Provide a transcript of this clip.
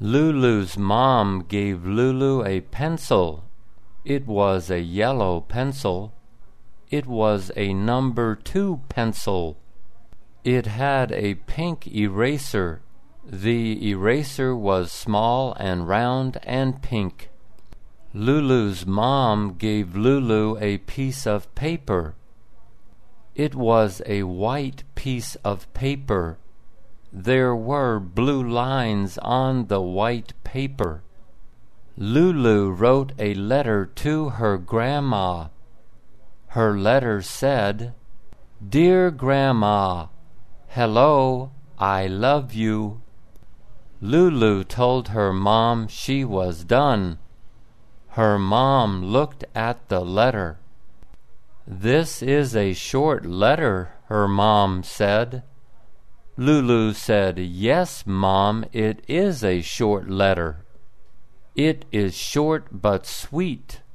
Lulu's mom gave Lulu a pencil. It was a yellow pencil. It was a number 2 pencil. It had a pink eraser. The eraser was small and round and pink. Lulu's mom gave Lulu a piece of paper. It was a white piece of paper. There were blue lines on the white paper. Lulu wrote a letter to her grandma. Her letter said, "Dear Grandma, hello, I love you." Lulu told her mom she was done. Her mom looked at the letter. "This is a short letter," her mom said. Lulu said, "Yes, Mom, it is a short letter. It is short but sweet."